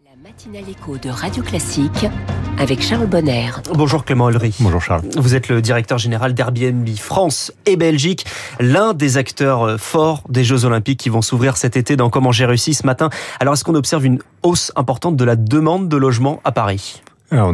La matinale écho de Radio Classique avec Charles Bonner. Bonjour Clément Ulry. Bonjour Charles. Vous êtes le directeur général d'Airbnb France et Belgique, l'un des acteurs forts des Jeux Olympiques qui vont s'ouvrir cet été dans Comment j'ai réussi ce matin. Alors est-ce qu'on observe une hausse importante de la demande de logement à Paris ? On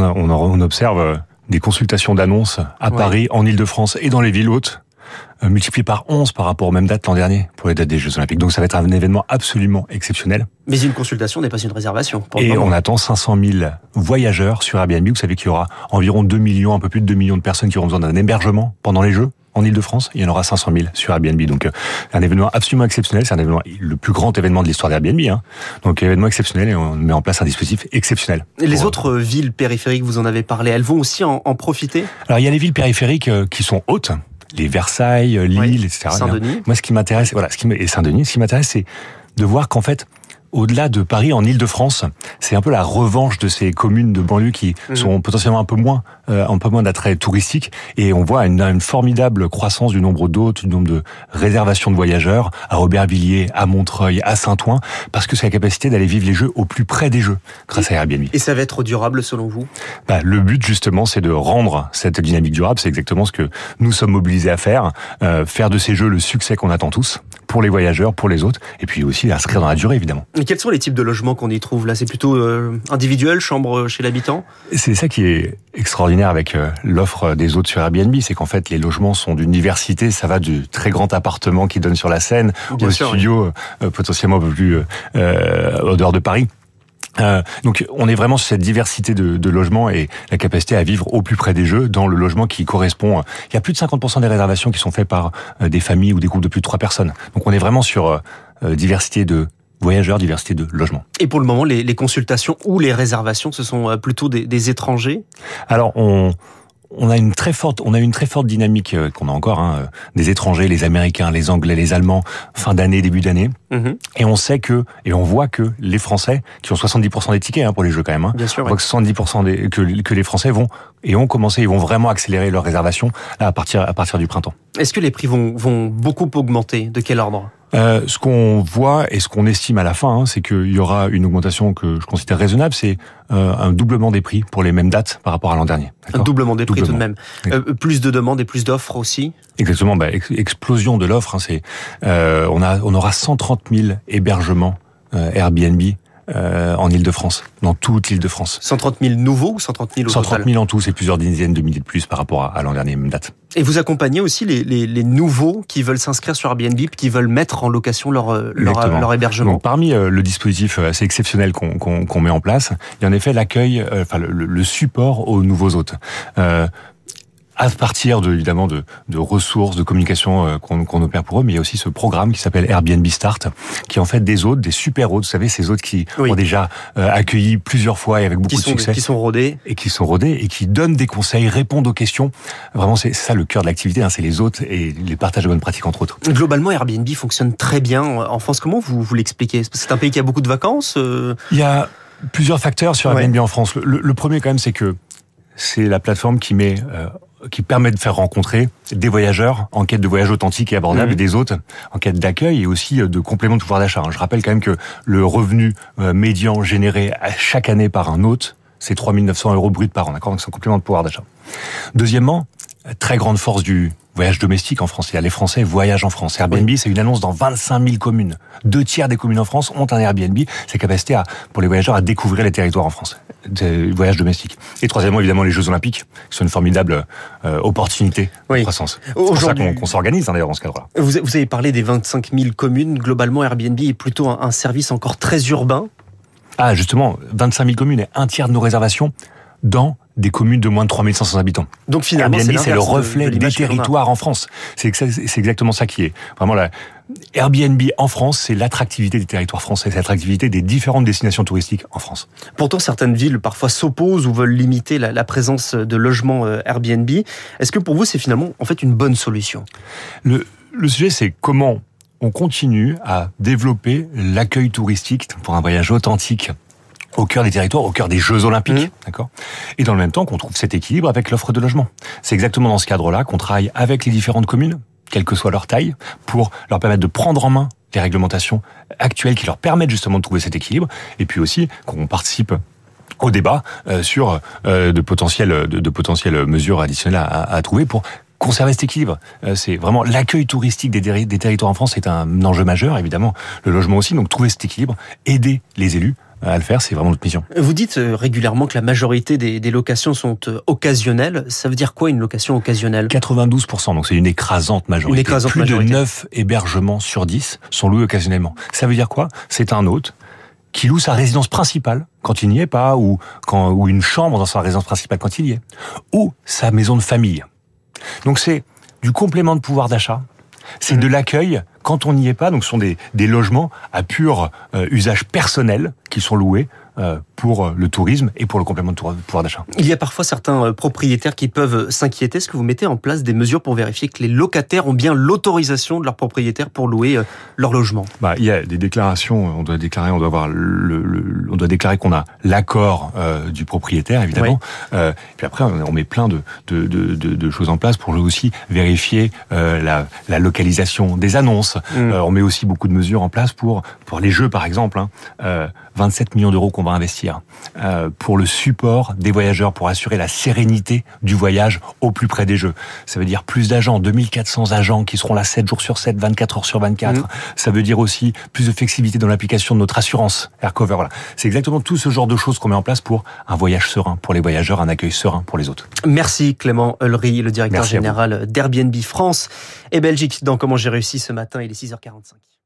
observe des consultations d'annonces à Paris, en Ile-de-France et dans les villes hautes, multipliées par 11 par rapport aux mêmes dates l'an dernier pour les dates des Jeux Olympiques. Donc ça va être un événement absolument exceptionnel. Mais une consultation n'est pas une réservation. Et on attend 500 000 voyageurs sur Airbnb. Vous savez qu'il y aura environ 2 millions, un peu plus de 2 millions de personnes qui auront besoin d'un hébergement pendant les Jeux. En Ile-de-France, il y en aura 500 000 sur Airbnb. Donc, un événement absolument exceptionnel. C'est le plus grand événement de l'histoire d'Airbnb. Donc, événement exceptionnel et on met en place un dispositif exceptionnel. Et les autres villes périphériques, vous en avez parlé, elles vont aussi en profiter ? Alors, il y a les villes périphériques qui sont hautes. Les Versailles, Lille, etc. Saint-Denis. Moi, ce qui m'intéresse, et Saint-Denis, ce qui m'intéresse, c'est de voir qu'en fait, au-delà de Paris, en Ile-de-France, c'est un peu la revanche de ces communes de banlieue qui sont potentiellement un peu moins d'attrait touristique. Et on voit une formidable croissance du nombre d'hôtes, du nombre de réservations de voyageurs à Aubervilliers, à Montreuil, à Saint-Ouen, parce que c'est la capacité d'aller vivre les Jeux au plus près des Jeux, grâce à Airbnb. Et ça va être durable selon vous ? Le but justement, c'est de rendre cette dynamique durable. C'est exactement ce que nous sommes mobilisés à faire de ces Jeux le succès qu'on attend tous, pour les voyageurs, pour les hôtes, et puis aussi inscrire dans la durée, évidemment. Et quels sont les types de logements qu'on y trouve là ? C'est plutôt individuel, chambre chez l'habitant ? C'est ça qui est extraordinaire avec l'offre des hôtes sur Airbnb, c'est qu'en fait les logements sont d'une diversité. Ça va du très grand appartement qui donne sur la Seine au studio potentiellement un peu plus au dehors de Paris. Donc on est vraiment sur cette diversité de logements et la capacité à vivre au plus près des Jeux dans le logement qui correspond. Il y a plus de 50% des réservations qui sont faites par des familles ou des groupes de plus de 3 personnes. Donc on est vraiment sur diversité de voyageurs, diversité de logements. Et pour le moment, les consultations ou les réservations, ce sont plutôt des étrangers ? Alors on a une très forte dynamique qu'on a encore, des étrangers, les Américains, les Anglais, les Allemands, fin d'année, début d'année. Et on voit que les Français, qui ont 70% des tickets pour les Jeux quand même, bien sûr, on voit que 70% que les Français ils vont vraiment accélérer leur réservation là, à partir du printemps. Est-ce que les prix vont beaucoup augmenter ? De quel ordre ? Ce qu'on voit et ce qu'on estime à la fin, c'est qu'il y aura une augmentation que je considère raisonnable, c'est un doublement des prix pour les mêmes dates par rapport à l'an dernier. Un doublement des prix tout de même. Plus de demandes et plus d'offres aussi ? Exactement, explosion de l'offre. On aura 130 000 hébergements Airbnb en Ile-de-France, dans toute l'Ile-de-France. 130 000 nouveaux ou 130 000 au total ? 130 000 en tout, c'est plusieurs dizaines de milliers de plus par rapport à l'an dernier, même date. Et vous accompagnez aussi les nouveaux qui veulent s'inscrire sur Airbnb, qui veulent mettre en location leur hébergement. Donc, parmi le dispositif assez exceptionnel qu'on met en place, il y a en effet l'accueil, le support aux nouveaux hôtes. À partir évidemment de ressources, de communication qu'on opère pour eux, mais il y a aussi ce programme qui s'appelle Airbnb Start, qui est en fait des hôtes, des super hôtes, vous savez, ces hôtes qui ont déjà accueilli plusieurs fois et avec beaucoup de succès. Qui sont rodés. Et qui donnent des conseils, répondent aux questions. Vraiment, c'est ça le cœur de l'activité, c'est les hôtes et les partages de bonnes pratiques entre autres. Globalement, Airbnb fonctionne très bien en France. Comment vous l'expliquez ? C'est un pays qui a beaucoup de vacances Il y a plusieurs facteurs sur Airbnb en France. Le premier quand même, c'est que c'est la plateforme qui permet de faire rencontrer des voyageurs en quête de voyage authentique et abordable et des hôtes en quête d'accueil et aussi de complément de pouvoir d'achat. Je rappelle quand même que le revenu médian généré chaque année par un hôte, c'est 3 900 € brut par an, d'accord ? Donc c'est un complément de pouvoir d'achat. Deuxièmement, très grande force du voyage domestique en France. Les Français voyagent en France. Airbnb, c'est une annonce dans 25 000 communes. 2/3 des communes en France ont un Airbnb. C'est capacité pour les voyageurs à découvrir les territoires en France. Des voyages domestiques. Et troisièmement, évidemment, les Jeux Olympiques, qui sont une formidable opportunité de croissance. C'est pour ça qu'on s'organise d'ailleurs dans ce cadre-là. Vous avez parlé des 25 000 communes. Globalement, Airbnb est plutôt un service encore très urbain. Justement, 25 000 communes et 1/3 de nos réservations dans des communes de moins de 3 500 habitants. Donc finalement, Airbnb, c'est le reflet des territoires en France. C'est exactement ça qui est vraiment Airbnb en France, c'est l'attractivité des territoires français, c'est l'attractivité des différentes destinations touristiques en France. Pourtant, certaines villes parfois s'opposent ou veulent limiter la présence de logements Airbnb. Est-ce que pour vous, c'est finalement en fait une bonne solution ? Le sujet, c'est comment on continue à développer l'accueil touristique pour un voyage authentique au cœur des territoires, au cœur des Jeux Olympiques, d'accord ? Et dans le même temps, qu'on trouve cet équilibre avec l'offre de logement. C'est exactement dans ce cadre-là qu'on travaille avec les différentes communes, quelle que soit leur taille, pour leur permettre de prendre en main les réglementations actuelles qui leur permettent justement de trouver cet équilibre, et puis aussi qu'on participe au débat sur de potentielles mesures additionnelles à trouver pour conserver cet équilibre. C'est vraiment l'accueil touristique des territoires en France, c'est un enjeu majeur, évidemment, le logement aussi, donc trouver cet équilibre, aider les élus à le faire, c'est vraiment notre mission. Vous dites régulièrement que la majorité des locations sont occasionnelles. Ça veut dire quoi une location occasionnelle ? 92%, donc c'est une écrasante majorité. Plus de 9 hébergements sur 10 sont loués occasionnellement. Ça veut dire quoi ? C'est un hôte qui loue sa résidence principale quand il n'y est pas, ou une chambre dans sa résidence principale quand il y est, ou sa maison de famille. Donc c'est du complément de pouvoir d'achat, c'est de l'accueil quand on n'y est pas, donc ce sont des logements à pur usage personnel qui sont loués pour le tourisme et pour le complément de pouvoir d'achat. Il y a parfois certains propriétaires qui peuvent s'inquiéter. Est-ce que vous mettez en place des mesures pour vérifier que les locataires ont bien l'autorisation de leur propriétaire pour louer leur logement ? Il y a des déclarations, on doit déclarer qu'on a l'accord du propriétaire, évidemment. Oui. Puis après, on met plein de choses en place pour aussi vérifier la localisation des annonces. On met aussi beaucoup de mesures en place pour les jeux, par exemple. 27 millions d'euros qu'on va investir pour le support des voyageurs, pour assurer la sérénité du voyage au plus près des Jeux. Ça veut dire plus d'agents, 2400 agents qui seront là 7 jours sur 7, 24 heures sur 24. Ça veut dire aussi plus de flexibilité dans l'application de notre assurance Aircover. Voilà. C'est exactement tout ce genre de choses qu'on met en place pour un voyage serein pour les voyageurs, un accueil serein pour les autres. Merci Clément Ulry, le directeur général d'Airbnb France et Belgique. Dans Comment j'ai réussi ce matin, il est 6h45.